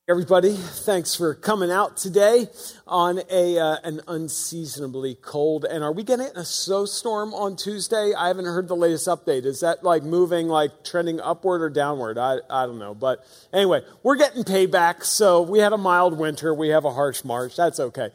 Everybody, thanks for coming out today on an unseasonably cold. And are we getting a snowstorm on Tuesday? I haven't heard the latest update. Is that moving, trending upward or downward? I don't know. But anyway, we're getting payback. So we had a mild winter. We have a harsh March. That's okay.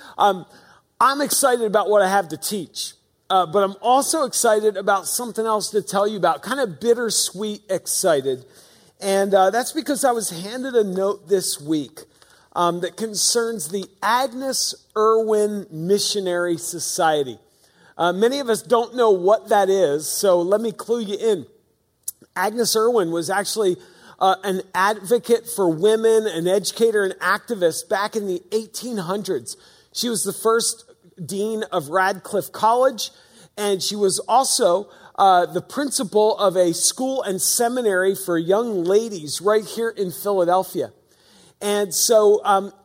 I'm excited about what I have to teach. But I'm also excited about something else to tell you about. Kind of bittersweet excited. And that's because I was handed a note this week that concerns the Agnes Irwin Missionary Society. Many of us don't know what that is, so let me clue you in. Agnes Irwin was actually an advocate for women, an educator, and activist back in the 1800s. She was the first dean of Radcliffe College, and she was also the principal of a school and seminary for young ladies right here in Philadelphia. And so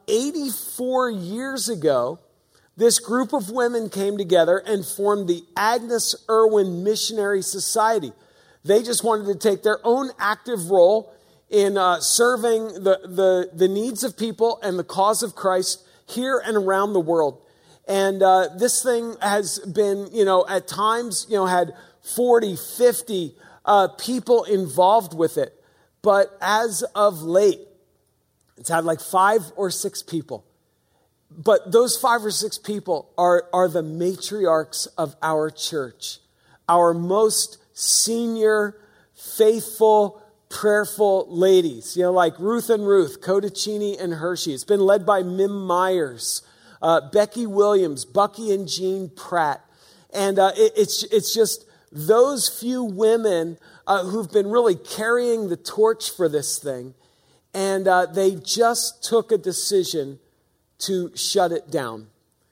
84 years ago, this group of women came together and formed the Agnes Irwin Missionary Society. They just wanted to take their own active role in serving the needs of people and the cause of Christ here and around the world. And this thing has been, at times, had 40, 50 people involved with it. But as of late, it's had 5 or 6 people. But those 5 or 6 people are the matriarchs of our church. Our most senior, faithful, prayerful ladies. Like Ruth and Ruth, Codicini and Hershey. It's been led by Mim Myers, Becky Williams, Bucky and Jean Pratt. And it's just those few women who've been really carrying the torch for this thing, and they just took a decision to shut it down.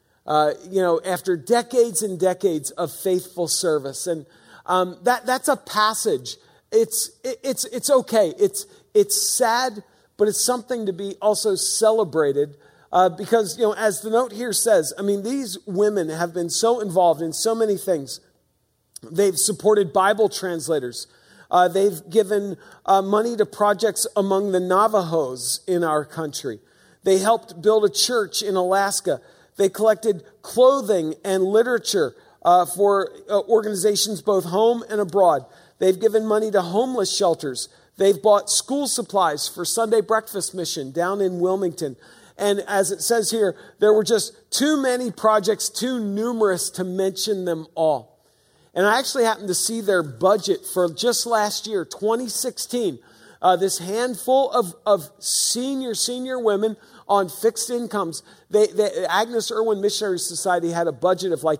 After decades and decades of faithful service, and that's a passage. It's okay. It's sad, but it's something to be also celebrated. Because as the note here says, these women have been so involved in so many things. They've supported Bible translators. They've given money to projects among the Navajos in our country. They helped build a church in Alaska. They collected clothing and literature for organizations both home and abroad. They've given money to homeless shelters. They've bought school supplies for Sunday Breakfast Mission down in Wilmington. And as it says here, there were just too many projects, too numerous to mention them all. And I actually happened to see their budget for just last year, 2016. This handful of senior women on fixed incomes. The Agnes Irwin Missionary Society had a budget of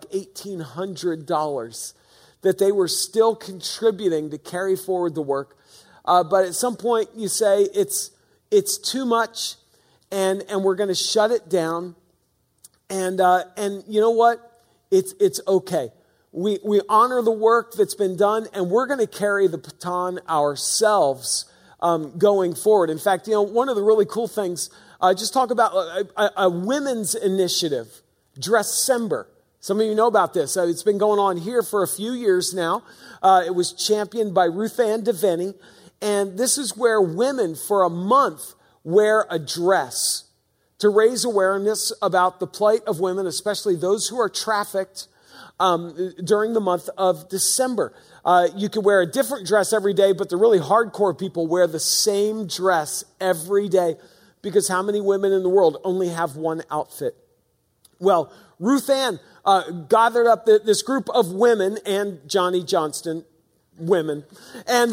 $1,800 that they were still contributing to carry forward the work. But at some point you say it's too much, and we're going to shut it down. And you know what? It's okay. We honor the work that's been done, and we're going to carry the baton ourselves going forward. In fact, one of the really cool things, just talk about a women's initiative, Dresscember. Some of you know about this. It's been going on here for a few years now. It was championed by Ruth Ann DeVenny, and this is where women for a month wear a dress to raise awareness about the plight of women, especially those who are trafficked, during the month of December. You can wear a different dress every day, but the really hardcore people wear the same dress every day, because how many women in the world only have one outfit? Well, Ruth Ann gathered up this group of women and Johnny Johnston women, and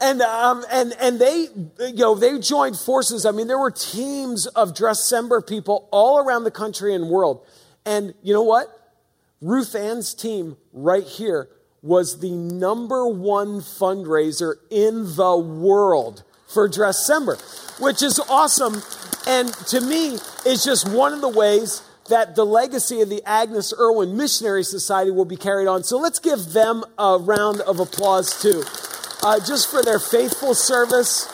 they joined forces. There were teams of Dresscember people all around the country and world, and you know what? Ruth Ann's team right here was the #1 fundraiser in the world for Dresscember, which is awesome. And to me, it's just one of the ways that the legacy of the Agnes Irwin Missionary Society will be carried on. So let's give them a round of applause too, just for their faithful service.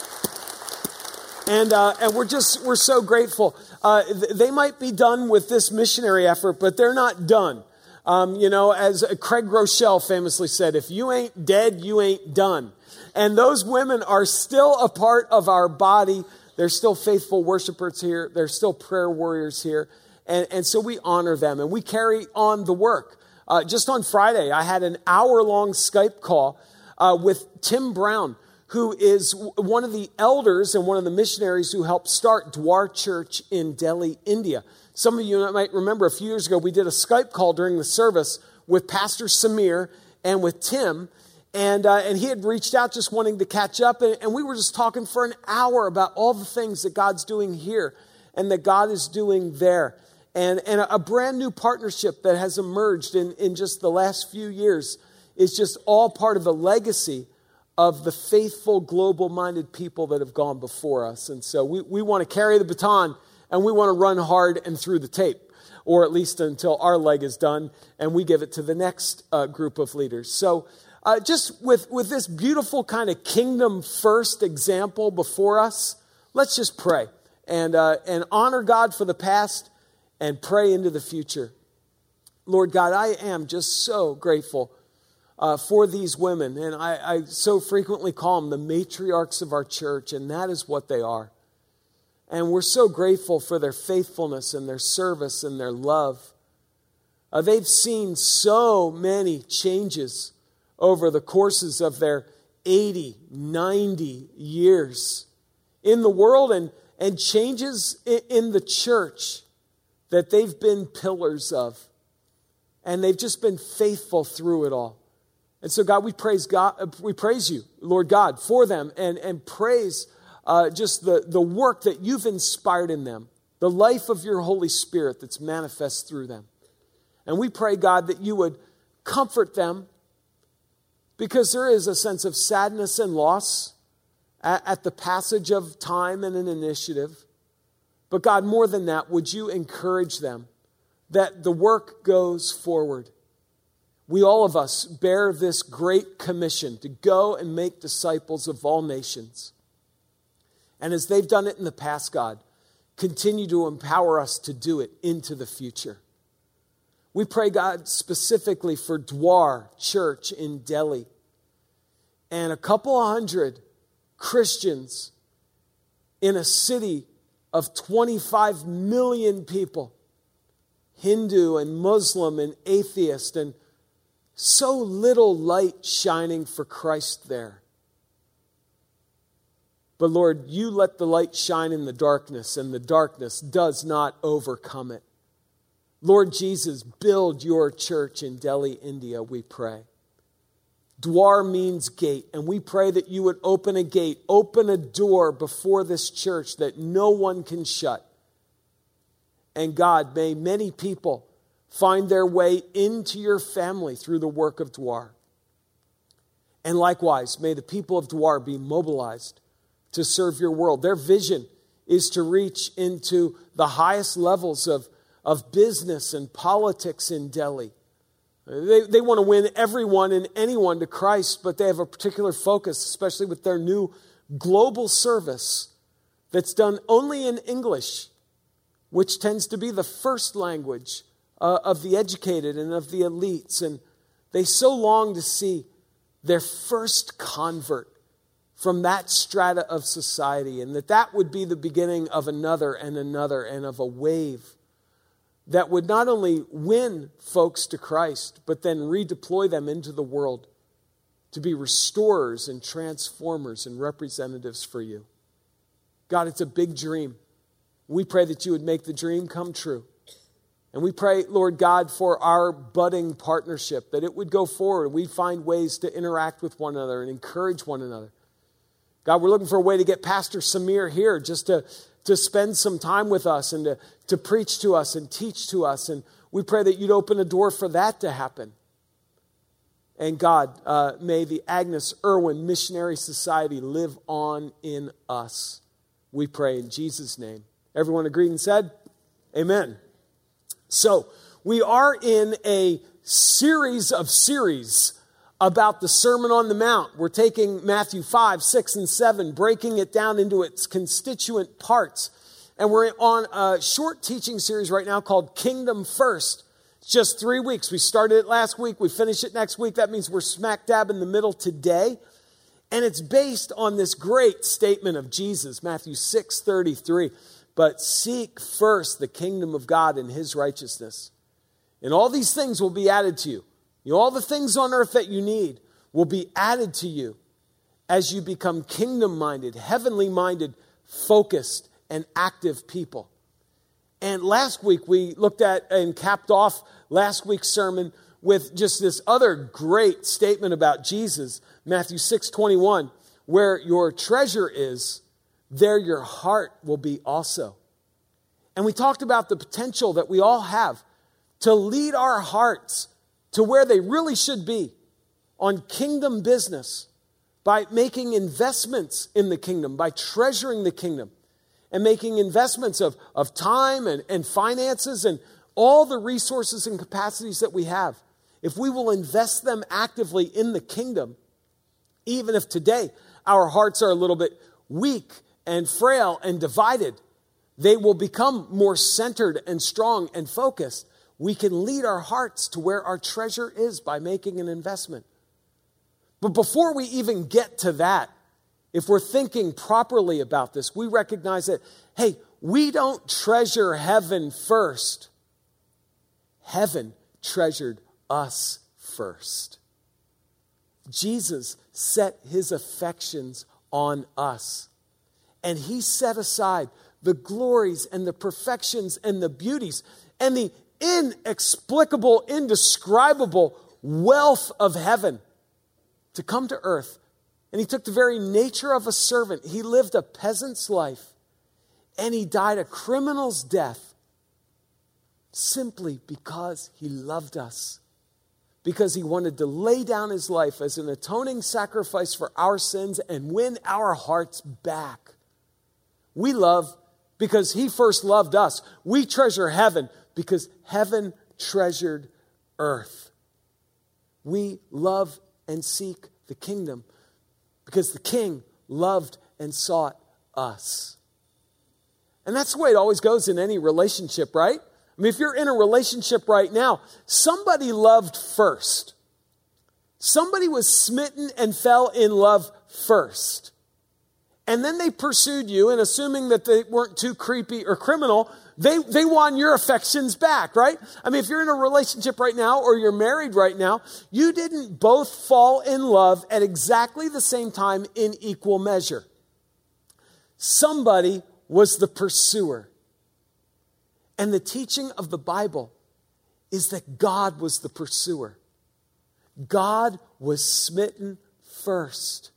And we're so grateful. They might be done with this missionary effort, but they're not done. As Craig Groeschel famously said, if you ain't dead, you ain't done. And those women are still a part of our body. They're still faithful worshipers here. They're still prayer warriors here. And so we honor them and we carry on the work. Just on Friday, I had an hour-long Skype call with Tim Brown, who is one of the elders and one of the missionaries who helped start Dwar Church in Delhi, India. Some of you might remember a few years ago, we did a Skype call during the service with Pastor Samir and with Tim. And he had reached out just wanting to catch up. And we were just talking for an hour about all the things that God's doing here and that God is doing there. And a brand new partnership that has emerged in just the last few years is just all part of the legacy of the faithful, global-minded people that have gone before us. And so we want to carry the baton and we want to run hard and through the tape, or at least until our leg is done and we give it to the next group of leaders. So just with this beautiful kind of kingdom first example before us, let's just pray and honor God for the past and pray into the future. Lord God, I am just so grateful for these women. And I so frequently call them the matriarchs of our church, and that is what they are. And we're so grateful for their faithfulness and their service and their love. They've seen so many changes over the courses of their 80, 90 years in the world and changes in the church that they've been pillars of. And they've just been faithful through it all. And so God, we praise you, Lord God, for them and praise just the work that you've inspired in them, the life of your Holy Spirit that's manifest through them. And we pray, God, that you would comfort them, because there is a sense of sadness and loss at the passage of time and an initiative. But God, more than that, would you encourage them that the work goes forward? We, all of us, bear this great commission to go and make disciples of all nations. And as they've done it in the past, God, continue to empower us to do it into the future. We pray, God, specifically for Dwar Church in Delhi and a couple 100 Christians in a city of 25 million people, Hindu and Muslim and atheist, and so little light shining for Christ there. But Lord, you let the light shine in the darkness, and the darkness does not overcome it. Lord Jesus, build your church in Delhi, India, we pray. Dwar means gate, and we pray that you would open a gate, open a door before this church that no one can shut. And God, may many people find their way into your family through the work of Dwar. And likewise, may the people of Dwar be mobilized to serve your world. Their vision is to reach into the highest levels of business and politics in Delhi. They want to win everyone and anyone to Christ, but they have a particular focus, especially with their new global service that's done only in English, which tends to be the first language of the educated and of the elites. And they so long to see their first convert from that strata of society, and that would be the beginning of another and of a wave that would not only win folks to Christ, but then redeploy them into the world to be restorers and transformers and representatives for you. God, it's a big dream. We pray that you would make the dream come true. And we pray, Lord God, for our budding partnership, that it would go forward. We'd find ways to interact with one another and encourage one another. God, we're looking for a way to get Pastor Samir here just to spend some time with us and to preach to us and teach to us. And we pray that you'd open a door for that to happen. And God, may the Agnes Irwin Missionary Society live on in us. We pray in Jesus' name. Everyone agreed and said, amen. So, we are in a series about the Sermon on the Mount. We're taking Matthew 5, 6, and 7, breaking it down into its constituent parts. And we're on a short teaching series right now called Kingdom First. It's just 3 weeks. We started it last week. We finish it next week. That means we're smack dab in the middle today. And it's based on this great statement of Jesus, Matthew 6:33. But seek first the kingdom of God and his righteousness. And all these things will be added to you. All the things on earth that you need will be added to you as you become kingdom-minded, heavenly-minded, focused, and active people. And last week we looked at and capped off last week's sermon with just this other great statement about Jesus, Matthew 6:21, where your treasure is, there your heart will be also. And we talked about the potential that we all have to lead our hearts to where they really should be on kingdom business by making investments in the kingdom, by treasuring the kingdom and making investments of time and finances and all the resources and capacities that we have. If we will invest them actively in the kingdom, even if today our hearts are a little bit weak and frail and divided, they will become more centered and strong and focused. We can lead our hearts to where our treasure is by making an investment. But before we even get to that, if we're thinking properly about this, we recognize that, hey, we don't treasure heaven first. Heaven treasured us first. Jesus set his affections on us. And he set aside the glories and the perfections and the beauties and the inexplicable, indescribable wealth of heaven to come to earth. And he took the very nature of a servant. He lived a peasant's life. And he died a criminal's death simply because he loved us. Because he wanted to lay down his life as an atoning sacrifice for our sins and win our hearts back. We love because he first loved us. We treasure heaven because heaven treasured earth. We love and seek the kingdom because the king loved and sought us. And that's the way it always goes in any relationship, right? I mean, if you're in a relationship right now, somebody loved first. Somebody was smitten and fell in love first. And then they pursued you, and assuming that they weren't too creepy or criminal, they won your affections back, right? I mean, if you're in a relationship right now or you're married right now, you didn't both fall in love at exactly the same time in equal measure. Somebody was the pursuer. And the teaching of the Bible is that God was the pursuer. God was smitten first.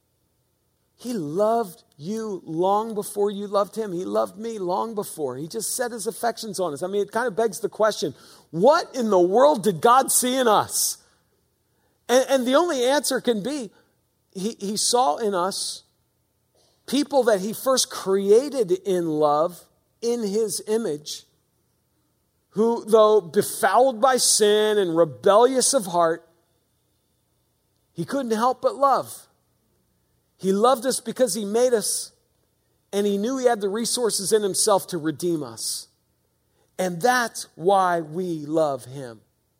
He loved you long before you loved him. He loved me long before. He just set his affections on us. I mean, it kind of begs the question, what in the world did God see in us? And the only answer can be, he saw in us people that he first created in love, in his image, who, though befouled by sin and rebellious of heart, he couldn't help but love. He loved us because he made us, and he knew he had the resources in himself to redeem us. And that's why we love him.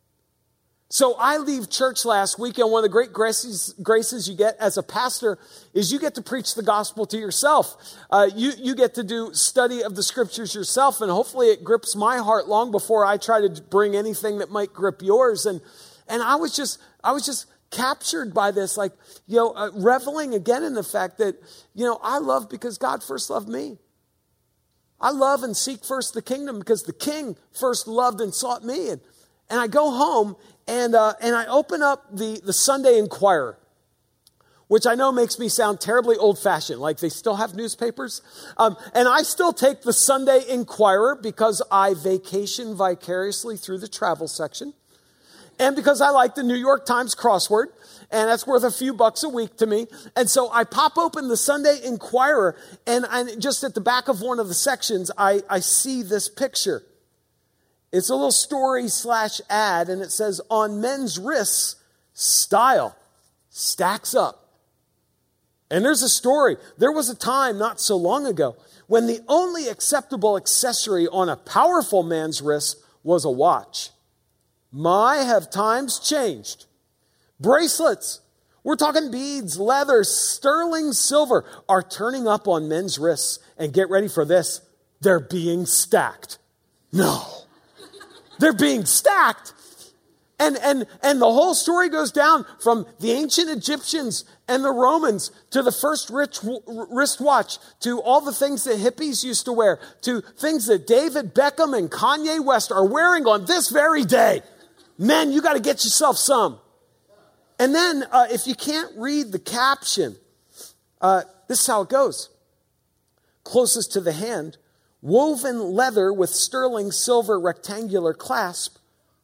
So I leave church last week, and one of the great graces you get as a pastor is you get to preach the gospel to yourself. You get to do study of the scriptures yourself, and hopefully it grips my heart long before I try to bring anything that might grip yours. And I was just captured by this, reveling again in the fact that, I love because God first loved me. I love and seek first the kingdom because the king first loved and sought me. And I go home and I open up the Sunday Inquirer, which I know makes me sound terribly old-fashioned, like they still have newspapers. And I still take the Sunday Inquirer because I vacation vicariously through the travel section. And because I like the New York Times crossword, and that's worth a few bucks a week to me. And so I pop open the Sunday Inquirer, and just at the back of one of the sections, I see this picture. It's a little story/ad, and it says, on men's wrists, style stacks up. And there's a story. There was a time not so long ago when the only acceptable accessory on a powerful man's wrist was a watch. My, have times changed. Bracelets We're talking beads, leather, sterling silver are turning up on men's wrists. And get ready for this. They're being stacked. No. They're being stacked. And the whole story goes down from the ancient Egyptians and the Romans to the first wristwatch, to all the things that hippies used to wear, to things that David Beckham and Kanye West are wearing on this very day. Men, you got to get yourself some. And then if you can't read the caption, this is how it goes. Closest to the hand, woven leather with sterling silver rectangular clasp,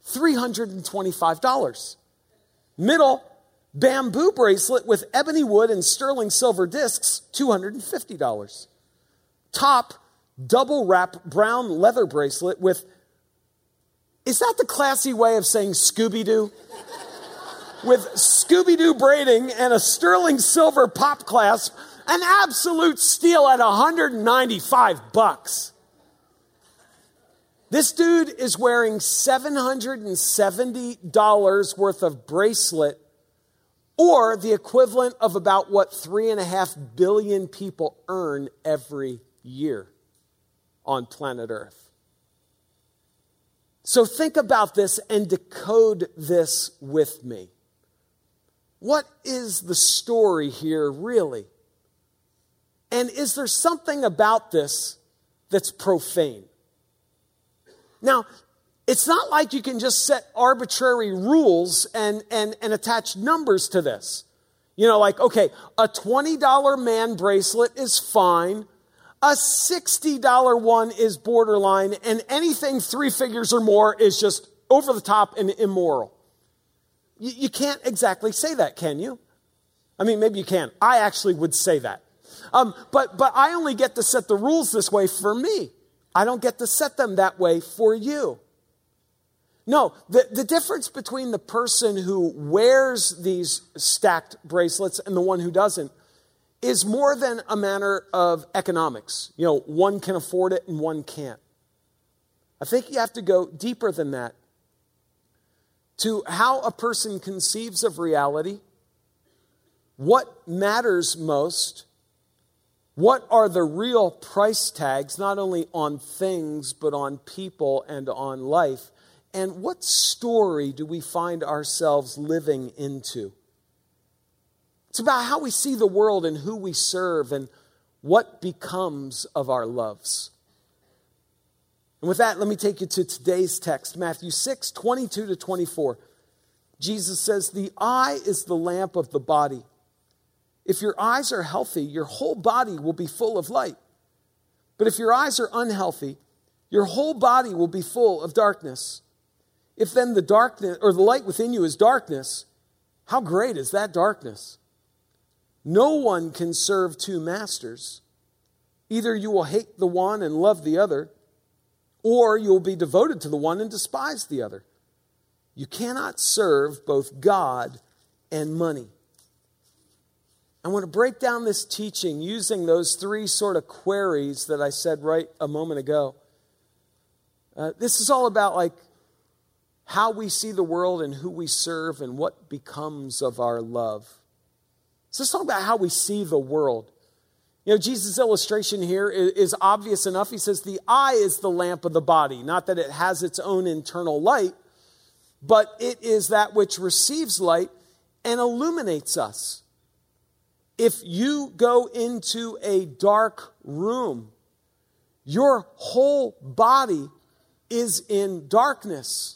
$325. Middle, bamboo bracelet with ebony wood and sterling silver discs, $250. Top, double wrap brown leather bracelet with, is that the classy way of saying Scooby-Doo? With Scooby-Doo braiding and a sterling silver pop clasp, an absolute steal at $195. This dude is wearing $770 worth of bracelet, or the equivalent of about what 3.5 billion people earn every year on planet Earth. So think about this and decode this with me. What is the story here really? And is there something about this that's profane? Now, it's not like you can just set arbitrary rules and attach numbers to this. You know, like, okay, a $20 man bracelet is fine. A $60 one is borderline. And anything 3 figures or more is just over the top and immoral. You can't exactly say that, can you? I mean, maybe you can. I actually would say that. But I only get to set the rules this way for me. I don't get to set them that way for you. No, the difference between the person who wears these stacked bracelets and the one who doesn't is more than a matter of economics. You know, one can afford it and one can't. I think you have to go deeper than that to how a person conceives of reality, what matters most, what are the real price tags, not only on things, but on people and on life? And what story do we find ourselves living into? It's about how we see the world and who we serve and what becomes of our loves. And with that, let me take you to today's text, Matthew 6, 22 to 24. Jesus says, "The eye is the lamp of the body. If your eyes are healthy, your whole body will be full of light. But if your eyes are unhealthy, your whole body will be full of darkness. If then the darkness or the light within you is darkness, how great is that darkness? No one can serve two masters. Either you will hate the one and love the other, or you will be devoted to the one and despise the other. You cannot serve both God and money." I want to break down this teaching using those 3 sort of queries that I said right a moment ago. This is all about like how we see the world and who we serve and what becomes of our love. So let's talk about how we see the world. You know, Jesus' illustration here is obvious enough. He says the eye is the lamp of the body. Not that it has its own internal light, but it is that which receives light and illuminates us. If you go into a dark room, your whole body is in darkness.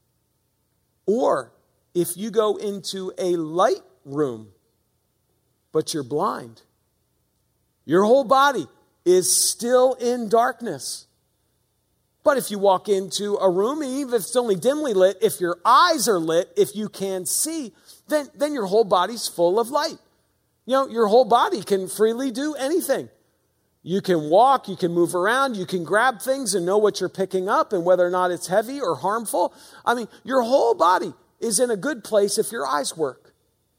Or if you go into a light room, but you're blind, your whole body is still in darkness. But if you walk into a room, even if it's only dimly lit, if your eyes are lit, if you can see, then your whole body's full of light. You know, your whole body can freely do anything. You can walk, you can move around, you can grab things and know what you're picking up and whether or not it's heavy or harmful. I mean, your whole body is in a good place if your eyes work.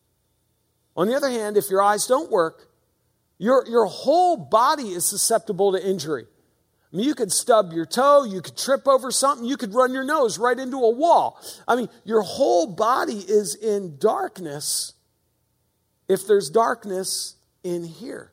On the other hand, if your eyes don't work, your whole body is susceptible to injury. I mean, you could stub your toe, you could trip over something, you could run your nose right into a wall. I mean, your whole body is in darkness if there's darkness in here?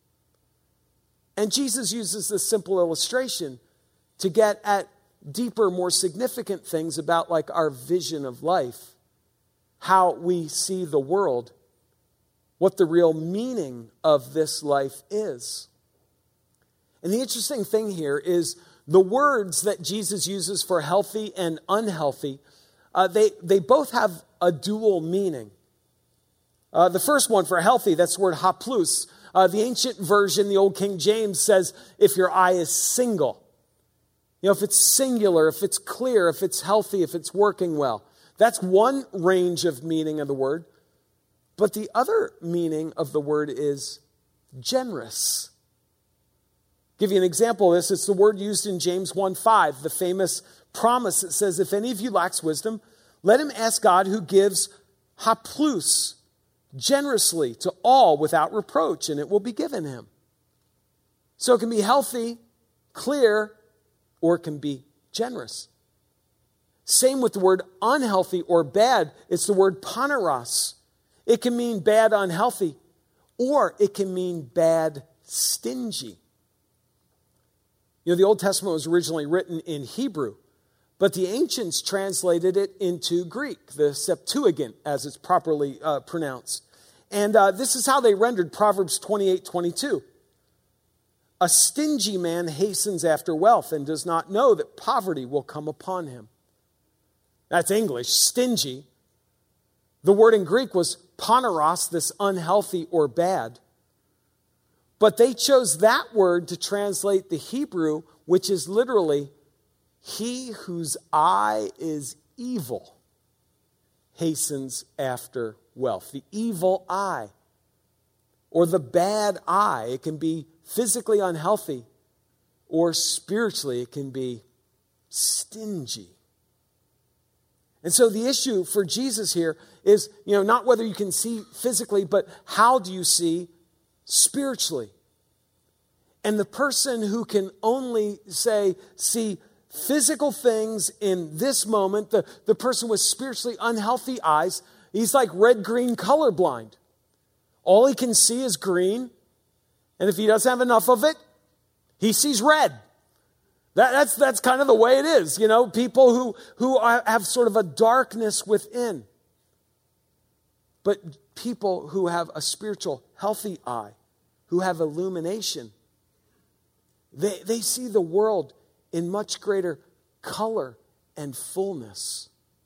And Jesus uses this simple illustration to get at deeper, more significant things about like our vision of life, how we see the world, what the real meaning of this life is. And the interesting thing here is the words that Jesus uses for healthy and unhealthy, they both have a dual meaning. The first one for healthy, that's the word haplus. The ancient version, the Old King James, says if your eye is single. You know, if it's singular, if it's clear, if it's healthy, if it's working well. That's one range of meaning of the word. But the other meaning of the word is generous. Give you an example of this. It's the word used in James 1:5, the famous promise that says, if any of you lacks wisdom, let him ask God who gives haplus, generously to all without reproach, and it will be given him. So it can be healthy, clear, or it can be generous. Same with the word unhealthy or bad. It's the word paneros. It can mean bad, unhealthy, or it can mean bad, stingy. You know, the Old Testament was originally written in Hebrew, but the ancients translated it into Greek, the Septuagint, as it's properly pronounced. And this is how they rendered Proverbs 28:22. A stingy man hastens after wealth and does not know that poverty will come upon him. That's English, stingy. The word in Greek was paneros, this unhealthy or bad. But they chose that word to translate the Hebrew, which is literally, he whose eye is evil hastens after wealth. The evil eye, or the bad eye. It can be physically unhealthy, or spiritually it can be stingy. And so the issue for Jesus here is, not whether you can see physically, but how do you see spiritually? And the person who can only see physical things in this moment, the person with spiritually unhealthy eyes, he's like red-green colorblind. All he can see is green, and if he doesn't have enough of it, he sees red. That's kind of the way it is, people who have sort of a darkness within. But people who have a spiritual, healthy eye, who have illumination, they see the world in much greater color and fullness.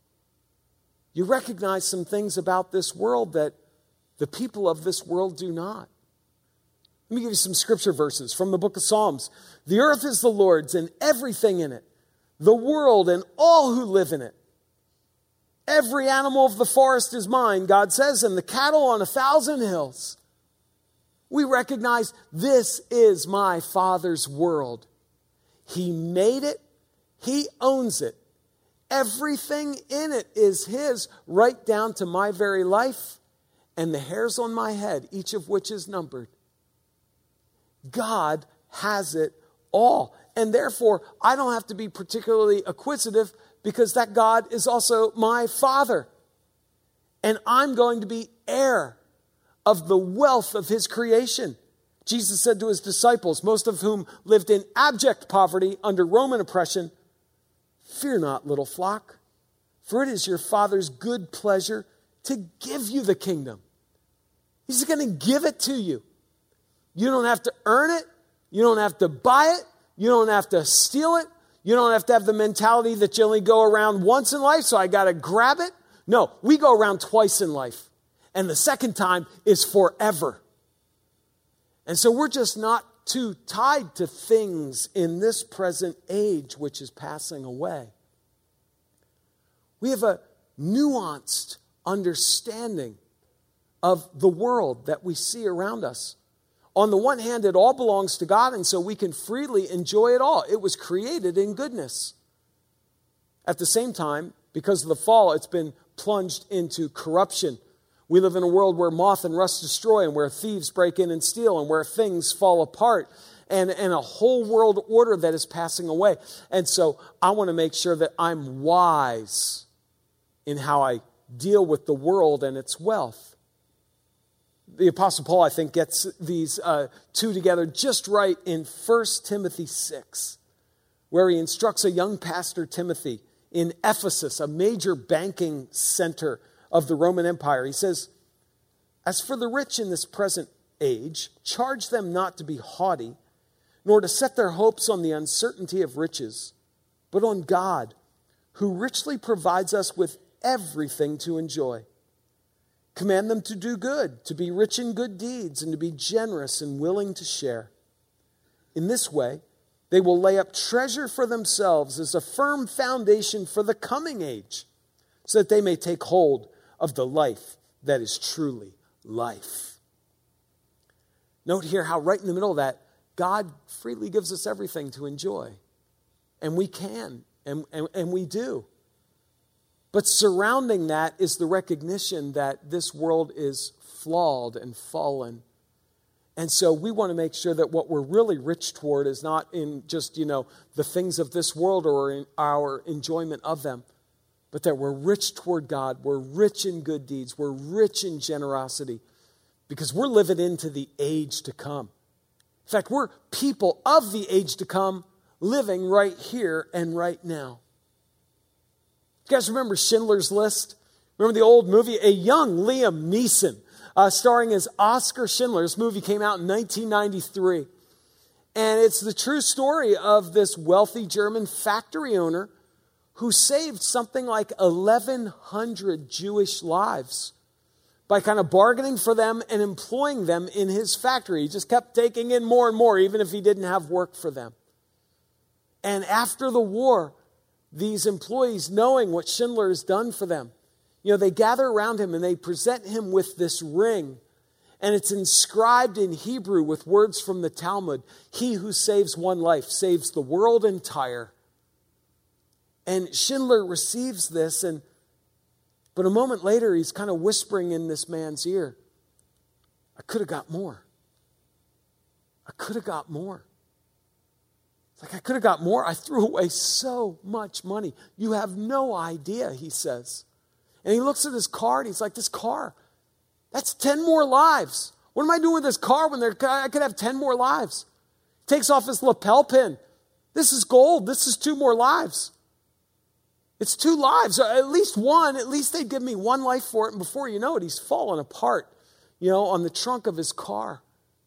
You recognize some things about this world that the people of this world do not. Let me give you some scripture verses from the book of Psalms. The earth is the Lord's and everything in it, the world and all who live in it. Every animal of the forest is mine, God says, and the cattle on 1,000 hills. We recognize this is my Father's world. He made it. He owns it. Everything in it is His, right down to my very life and the hairs on my head, each of which is numbered. God has it all. And therefore, I don't have to be particularly acquisitive because that God is also my Father. And I'm going to be heir of the wealth of His creation. Jesus said to His disciples, most of whom lived in abject poverty under Roman oppression, "Fear not, little flock, for it is your Father's good pleasure to give you the kingdom." He's going to give it to you. You don't have to earn it. You don't have to buy it. You don't have to steal it. You don't have to have the mentality that you only go around once in life, so I got to grab it. No, we go around twice in life. And the second time is forever. And so we're just not too tied to things in this present age, which is passing away. We have a nuanced understanding of the world that we see around us. On the one hand, it all belongs to God, and so we can freely enjoy it all. It was created in goodness. At the same time, because of the fall, it's been plunged into corruption. We live in a world where moth and rust destroy, and where thieves break in and steal, and where things fall apart, and a whole world order that is passing away. And so I want to make sure that I'm wise in how I deal with the world and its wealth. The Apostle Paul, I think, gets these two together just right in 1 Timothy 6, where he instructs a young pastor, Timothy, in Ephesus, a major banking center of the Roman Empire. He says, "As for the rich in this present age, charge them not to be haughty, nor to set their hopes on the uncertainty of riches, but on God, who richly provides us with everything to enjoy. Command them to do good, to be rich in good deeds, and to be generous and willing to share. In this way, they will lay up treasure for themselves as a firm foundation for the coming age, so that they may take hold of the life that is truly life." Note here how right in the middle of that, God freely gives us everything to enjoy. And we can, and we do. But surrounding that is the recognition that this world is flawed and fallen. And so we want to make sure that what we're really rich toward is not in just, the things of this world or in our enjoyment of them, but that we're rich toward God. We're rich in good deeds. We're rich in generosity because we're living into the age to come. In fact, we're people of the age to come living right here and right now. You guys remember Schindler's List? Remember the old movie? A young Liam Neeson, starring as Oskar Schindler. This movie came out in 1993. And it's the true story of this wealthy German factory owner who saved something like 1,100 Jewish lives by kind of bargaining for them and employing them in his factory. He just kept taking in more and more, even if he didn't have work for them. And after the war, these employees, knowing what Schindler has done for them, they gather around him and they present him with this ring. And it's inscribed in Hebrew with words from the Talmud. "He who saves one life saves the world entire." And Schindler receives this, but a moment later, he's kind of whispering in this man's ear, "I could have got more. I could have got more. It's like, I could have got more. I threw away so much money. You have no idea," he says. And he looks at his car and he's like, "This car, that's 10 more lives. What am I doing with this car when I could have 10 more lives?" Takes off his lapel pin. "This is gold. This is 2 more lives. It's 2 lives, at least one. At least they'd give me 1 life for it." And before you know it, he's falling apart, on the trunk of his car.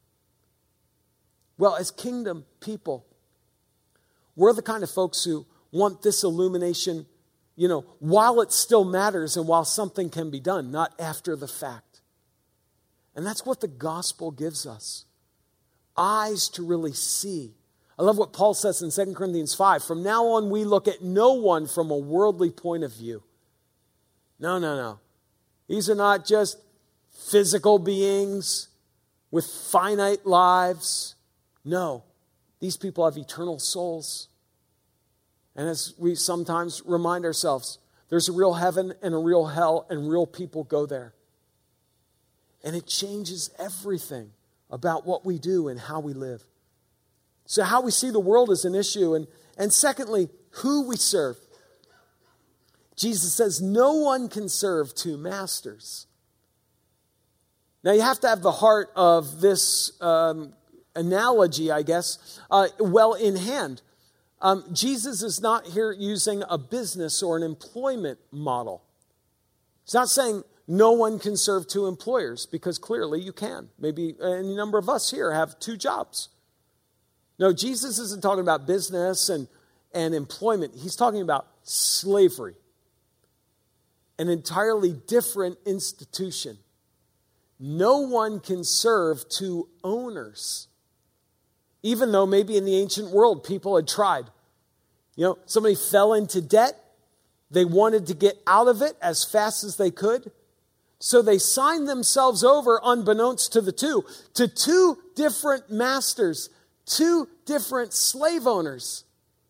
Well, as kingdom people, we're the kind of folks who want this illumination, while it still matters and while something can be done, not after the fact. And that's what the gospel gives us. Eyes to really see. I love what Paul says in 2 Corinthians 5. "From now on, we look at no one from a worldly point of view." No. These are not just physical beings with finite lives. No, these people have eternal souls. And as we sometimes remind ourselves, there's a real heaven and a real hell, and real people go there. And it changes everything about what we do and how we live. So how we see the world is an issue. And secondly, who we serve. Jesus says no one can serve 2 masters. Now you have to have the heart of this analogy, I guess, well in hand. Jesus is not here using a business or an employment model. He's not saying no one can serve 2 employers, because clearly you can. Maybe any number of us here have 2 jobs. No, Jesus isn't talking about business and employment. He's talking about slavery, an entirely different institution. No one can serve 2 owners, even though maybe in the ancient world people had tried. Somebody fell into debt. They wanted to get out of it as fast as they could. So they signed themselves over, unbeknownst to the 2, to 2 different masters, 2 different slave owners.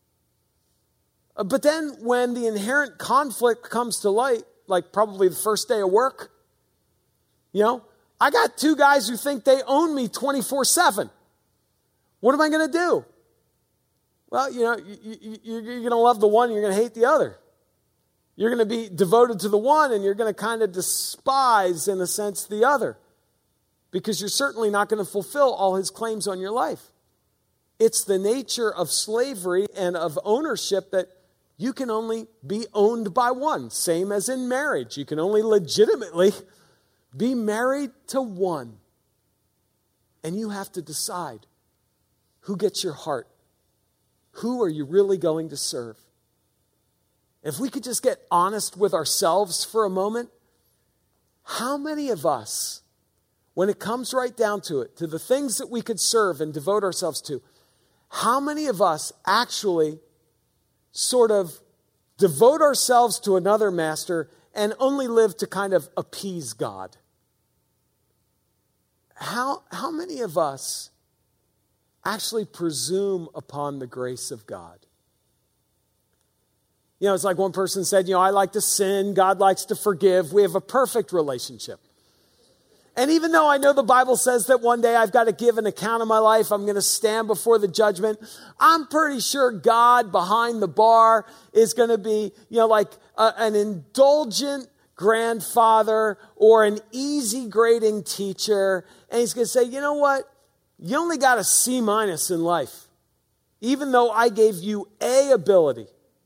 But then when the inherent conflict comes to light, like probably the first day of work, I got 2 guys who think they own me 24/7. What am I going to do? Well, you're going to love the one, you're going to hate the other. You're going to be devoted to the one, and you're going to kind of despise, in a sense, the other. because you're certainly not going to fulfill all his claims on your life. It's the nature of slavery and of ownership that you can only be owned by one. Same as in marriage. You can only legitimately be married to one. And you have to decide who gets your heart. Who are you really going to serve? If we could just get honest with ourselves for a moment, how many of us, when it comes right down to it, to the things that we could serve and devote ourselves to, how many of us actually sort of devote ourselves to another master and only live to kind of appease God? How many of us actually presume upon the grace of God? You know, it's like one person said, I like to sin, God likes to forgive. We have a perfect relationship. And even though I know the Bible says that one day I've got to give an account of my life, I'm going to stand before the judgment, I'm pretty sure God behind the bar is going to be, like an indulgent grandfather or an easy grading teacher. And he's going to say, you know what? You only got a C- in life, even though I gave you A ability.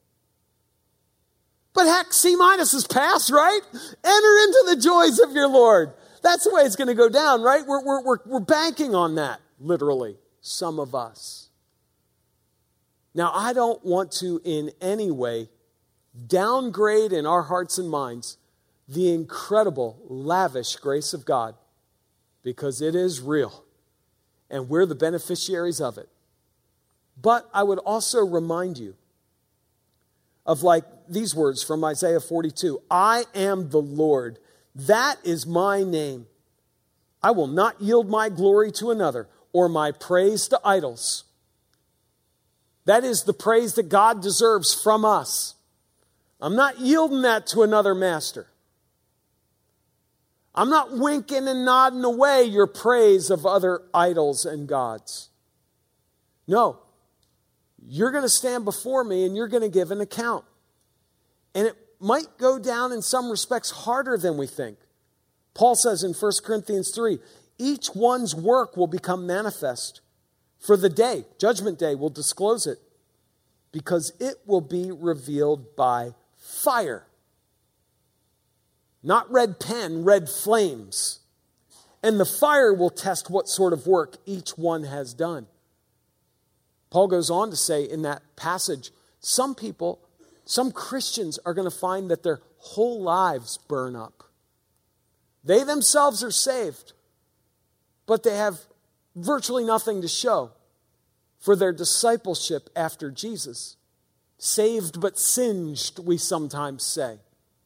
But heck, C- is pass, right? Enter into the joys of your Lord. That's the way it's going to go down, right? We're banking on that, literally, some of us. Now, I don't want to in any way downgrade in our hearts and minds the incredible, lavish grace of God, because it is real, and we're the beneficiaries of it. But I would also remind you of these words from Isaiah 42. I am the Lord. That is my name. I will not yield my glory to another or my praise to idols. That is the praise that God deserves from us. I'm not yielding that to another master. I'm not winking and nodding away your praise of other idols and gods. No. You're going to stand before me and you're going to give an account. And it might go down in some respects harder than we think. Paul says in 1 Corinthians 3, each one's work will become manifest, for the day, judgment day, will disclose it, because it will be revealed by fire. Not red pen, red flames. And the fire will test what sort of work each one has done. Paul goes on to say in that passage, some Christians are going to find that their whole lives burn up. They themselves are saved, but they have virtually nothing to show for their discipleship after Jesus. Saved but singed, we sometimes say.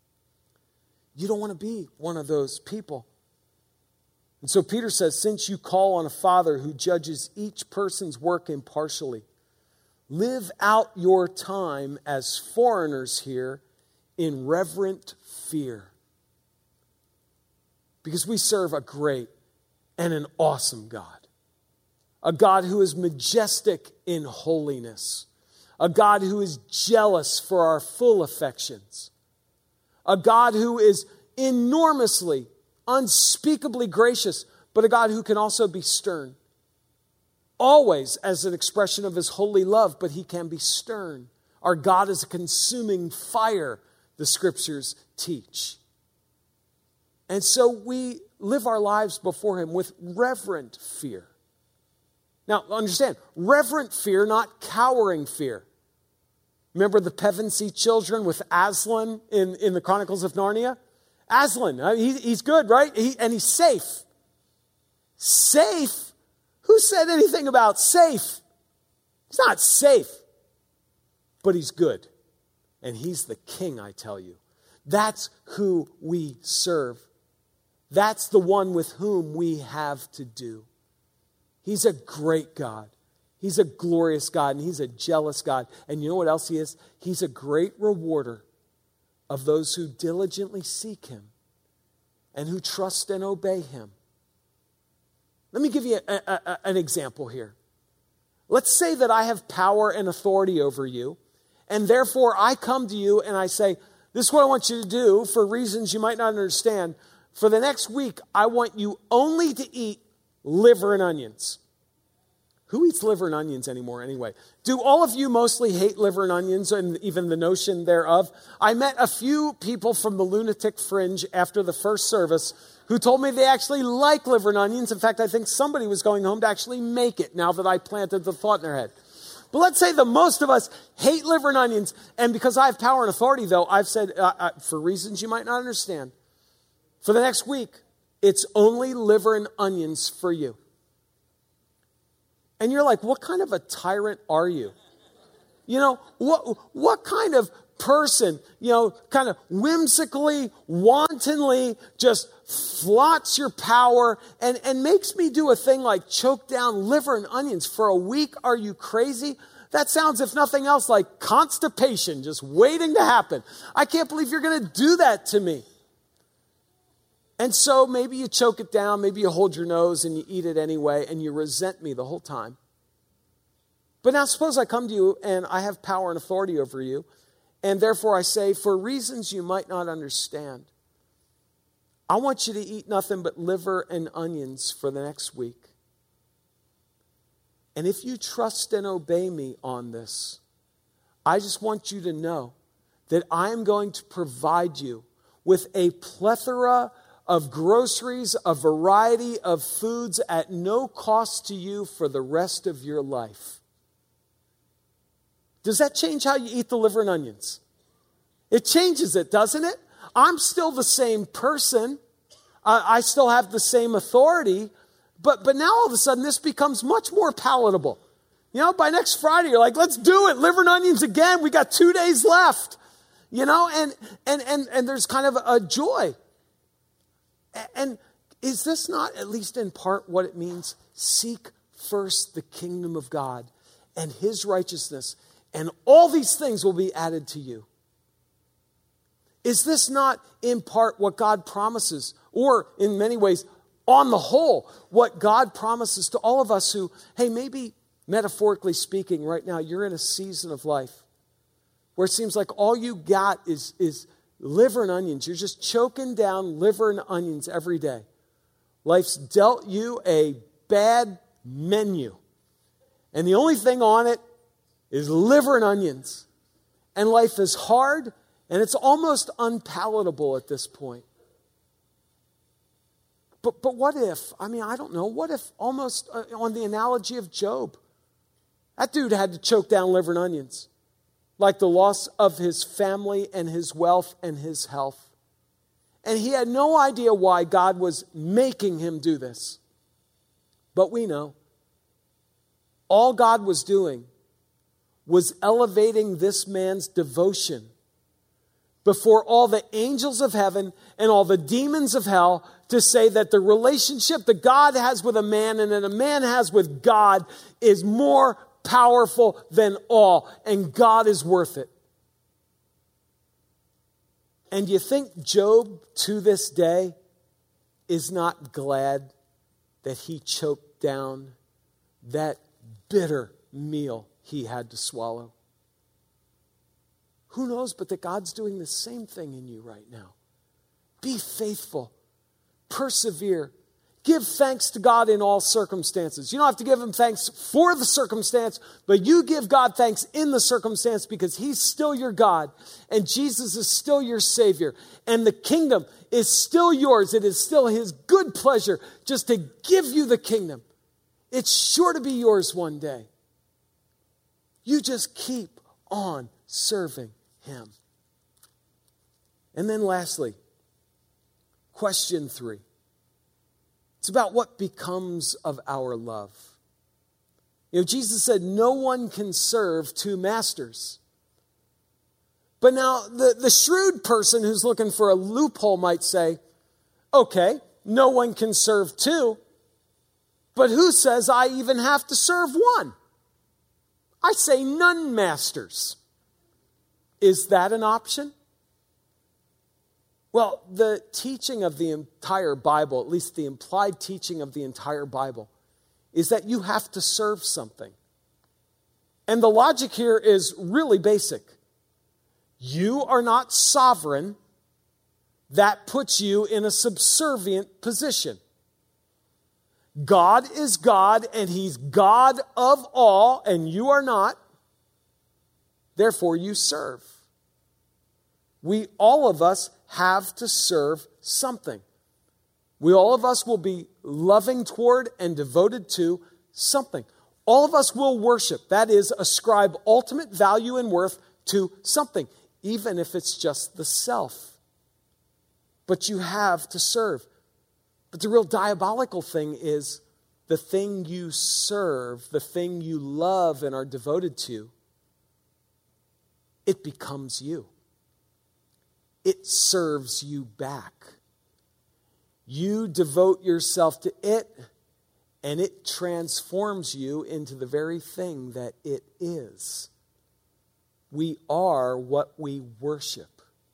You don't want to be one of those people. And so Peter says, since you call on a Father who judges each person's work impartially, live out your time as foreigners here in reverent fear. Because we serve a great and an awesome God. A God who is majestic in holiness. A God who is jealous for our full affections. A God who is enormously, unspeakably gracious, but a God who can also be stern. Always as an expression of his holy love, but he can be stern. Our God is a consuming fire, the scriptures teach. And so we live our lives before him with reverent fear. Now, understand, reverent fear, not cowering fear. Remember the Pevensey children with Aslan in the Chronicles of Narnia? Aslan, he's good, right? And he's safe. Safe? Who said anything about safe? He's not safe, but he's good. And he's the king, I tell you. That's who we serve. That's the one with whom we have to do. He's a great God. He's a glorious God, and he's a jealous God. And you know what else he is? He's a great rewarder of those who diligently seek him and who trust and obey him. Let me give you an example here. Let's say that I have power and authority over you, and therefore I come to you and I say, this is what I want you to do for reasons you might not understand. For the next week, I want you only to eat liver and onions. Who eats liver and onions anymore anyway? Do all of you mostly hate liver and onions and even the notion thereof? I met a few people from the lunatic fringe after the first service who told me they actually like liver and onions. In fact, I think somebody was going home to actually make it now that I planted the thought in their head. But let's say that most of us hate liver and onions. And because I have power and authority, though, I've said, for reasons you might not understand, for the next week, it's only liver and onions for you. And you're like, what kind of a tyrant are you? You know, what kind of person, kind of whimsically, wantonly just flaunts your power and makes me do a thing like choke down liver and onions for a week? Are you crazy? That sounds, if nothing else, like constipation just waiting to happen. I can't believe you're going to do that to me. And so maybe you choke it down, maybe you hold your nose and you eat it anyway, and you resent me the whole time. But now suppose I come to you and I have power and authority over you, and therefore I say, for reasons you might not understand, I want you to eat nothing but liver and onions for the next week. And if you trust and obey me on this, I just want you to know that I am going to provide you with a plethora of groceries, a variety of foods at no cost to you for the rest of your life. Does that change how you eat the liver and onions? It changes it, doesn't it? I'm still the same person. I still have the same authority. But now all of a sudden this becomes much more palatable. By next Friday, you're like, let's do it. Liver and onions again. We got 2 days left. And there's kind of a joy. And is this not, at least in part, what it means? Seek first the kingdom of God and his righteousness, and all these things will be added to you. Is this not, in part, what God promises, or in many ways, on the whole, what God promises to all of us who, hey, maybe metaphorically speaking, right now, you're in a season of life where it seems like all you got is liver and onions. You're just choking down liver and onions every day. Life's dealt you a bad menu. And the only thing on it is liver and onions. And life is hard, and it's almost unpalatable at this point. But what if, I don't know, what if almost on the analogy of Job, that dude had to choke down liver and onions, like the loss of his family and his wealth and his health. And he had no idea why God was making him do this. But we know. All God was doing was elevating this man's devotion before all the angels of heaven and all the demons of hell to say that the relationship that God has with a man and that a man has with God is more powerful than all, and God is worth it. And you think Job to this day is not glad that he choked down that bitter meal he had to swallow? Who knows but that God's doing the same thing in you right now. Be faithful. Persevere. Give thanks to God in all circumstances. You don't have to give him thanks for the circumstance, but you give God thanks in the circumstance because he's still your God and Jesus is still your Savior and the kingdom is still yours. It is still his good pleasure just to give you the kingdom. It's sure to be yours one day. You just keep on serving him. And then lastly, question 3. It's about what becomes of our love. Jesus said no one can serve 2 masters. But now the shrewd person who's looking for a loophole might say, okay, no one can serve 2, but who says I even have to serve 1? I say none masters. Is that an option? Well, the teaching of the entire Bible, at least the implied teaching of the entire Bible, is that you have to serve something. And the logic here is really basic. You are not sovereign. that puts you in a subservient position. God is God, and He's God of all, and you are not. Therefore, you serve. All of us have to serve something. All of us will be loving toward and devoted to something. All of us will worship. That is, ascribe ultimate value and worth to something, even if it's just the self. But you have to serve. But the real diabolical thing is the thing you serve, the thing you love and are devoted to, it becomes you. It serves you back. You devote yourself to it, and it transforms you into the very thing that it is. We are what we worship.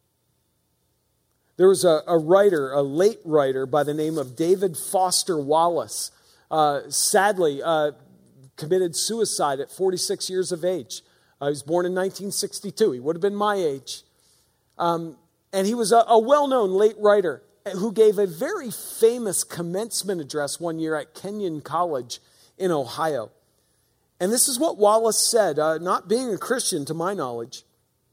There was a writer, a late writer by the name of David Foster Wallace, sadly committed suicide at 46 years of age. He was born in 1962. He would have been my age. And he was a well-known late writer who gave a very famous commencement address one year at Kenyon College in Ohio. And this is what Wallace said, not being a Christian to my knowledge.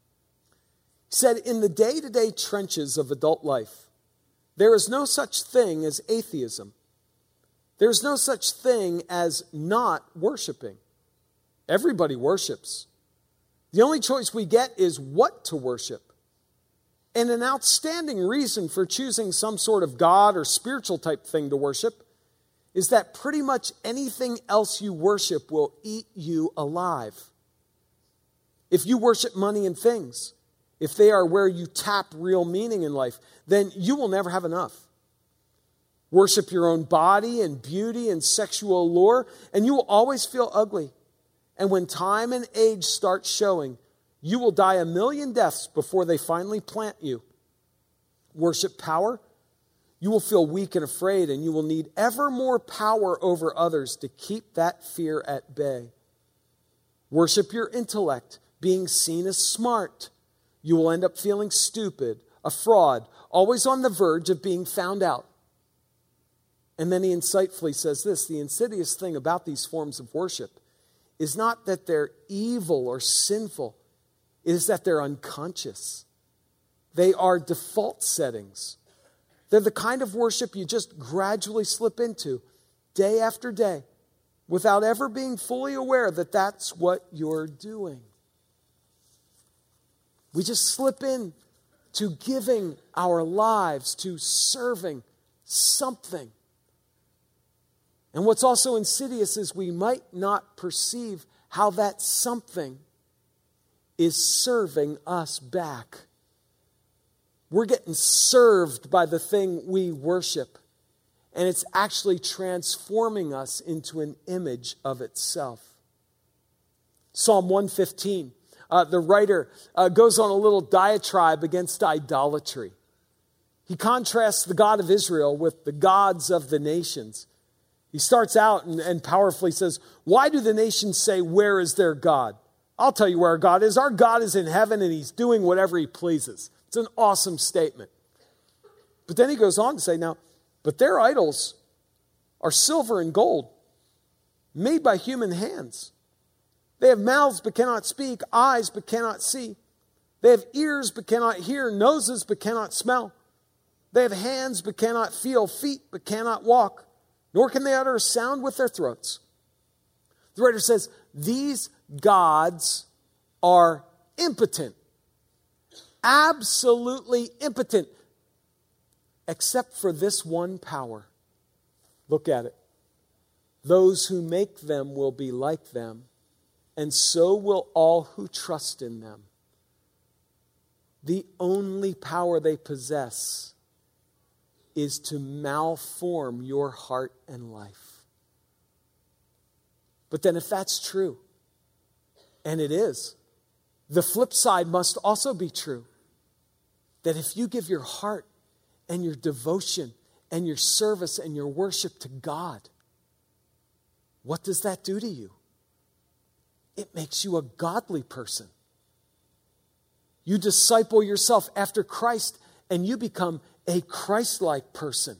He said, "In the day-to-day trenches of adult life, there is no such thing as atheism. There is no such thing as not worshiping. Everybody worships. The only choice we get is what to worship. And an outstanding reason for choosing some sort of God or spiritual type thing to worship is that pretty much anything else you worship will eat you alive. If you worship money and things, if they are where you tap real meaning in life, then you will never have enough. Worship your own body and beauty and sexual allure, and you will always feel ugly. And when time and age start showing, you will die a million deaths before they finally plant you. Worship power. You will feel weak and afraid, and you will need ever more power over others to keep that fear at bay. Worship your intellect, being seen as smart. You will end up feeling stupid, a fraud, always on the verge of being found out." And then he insightfully says this: the insidious thing about these forms of worship is not that they're evil or sinful. It is that they're unconscious. They are default settings. They're the kind of worship you just gradually slip into day after day without ever being fully aware that that's what you're doing. We just slip in to giving our lives, to serving something. And what's also insidious is we might not perceive how that something is serving us back. We're getting served by the thing we worship, and it's actually transforming us into an image of itself. Psalm 115, the writer goes on a little diatribe against idolatry. He contrasts the God of Israel with the gods of the nations. He starts out and powerfully says, "Why do the nations say, 'Where is their God?' I'll tell you where our God is. Our God is in heaven, and He's doing whatever He pleases." It's an awesome statement. But then he goes on to say, "Now, but their idols are silver and gold, made by human hands. They have mouths but cannot speak, eyes but cannot see. They have ears but cannot hear, noses but cannot smell. They have hands but cannot feel, feet but cannot walk, nor can they utter a sound with their throats." The writer says, these gods are impotent. Absolutely impotent. Except for this one power. Look at it. Those who make them will be like them, and so will all who trust in them. The only power they possess is to malform your heart and life. But then if that's true, and it is, the flip side must also be true. That if you give your heart and your devotion and your service and your worship to God, what does that do to you? It makes you a godly person. You disciple yourself after Christ, and you become a Christ-like person.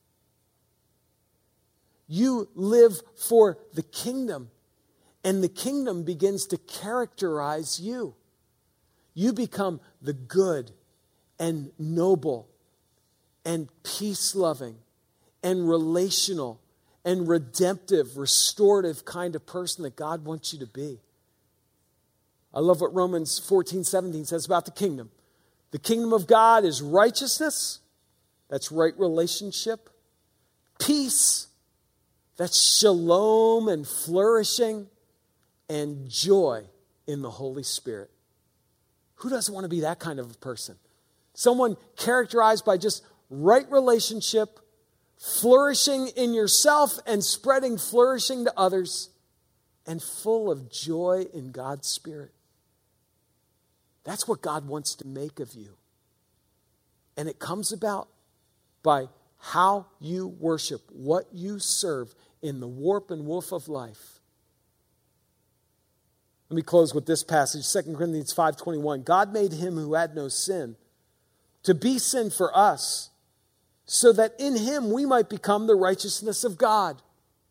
You live for the kingdom, and the kingdom begins to characterize you. You become the good and noble and peace-loving and relational and redemptive, restorative kind of person that God wants you to be. I love what Romans 14:17 says about the kingdom. The kingdom of God is righteousness, that's right relationship, peace, that's shalom and flourishing, and joy in the Holy Spirit. Who doesn't want to be that kind of a person? Someone characterized by just right relationship, flourishing in yourself and spreading flourishing to others, and full of joy in God's Spirit. That's what God wants to make of you. And it comes about by how you worship, what you serve in the warp and woof of life. Let me close with this passage, 2 Corinthians 5:21. God made him who had no sin to be sin for us, so that in him we might become the righteousness of God.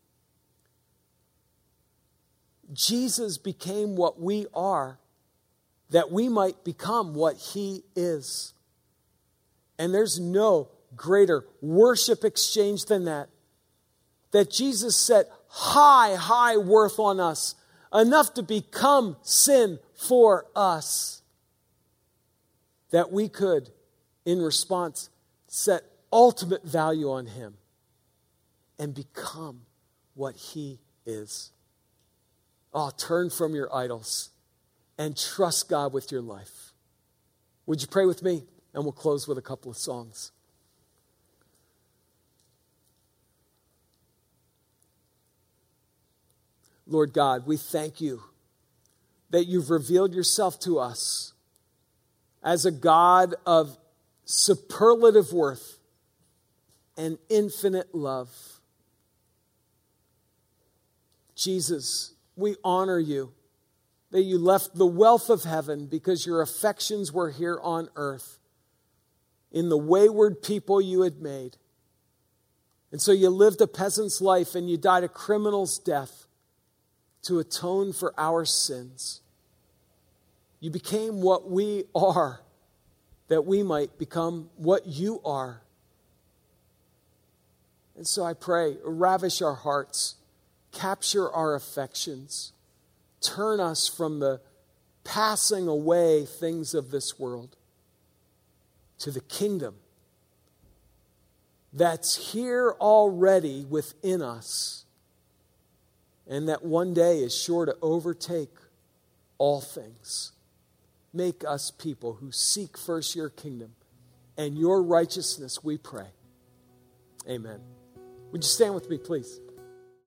Jesus became what we are, that we might become what he is. And there's no greater worship exchange than that. That Jesus set high, high worth on us, enough to become sin for us, that we could, in response, set ultimate value on him and become what he is. Oh, turn from your idols and trust God with your life. Would you pray with me? And we'll close with a couple of songs. Lord God, we thank you that you've revealed yourself to us as a God of superlative worth and infinite love. Jesus, we honor you that you left the wealth of heaven because your affections were here on earth in the wayward people you had made. And so you lived a peasant's life and you died a criminal's death to atone for our sins. You became what we are, that we might become what you are. And so I pray, ravish our hearts, capture our affections, turn us from the passing away things of this world to the kingdom that's here already within us, and that one day is sure to overtake all things. Make us people who seek first your kingdom and your righteousness, we pray. Amen. Would you stand with me, please?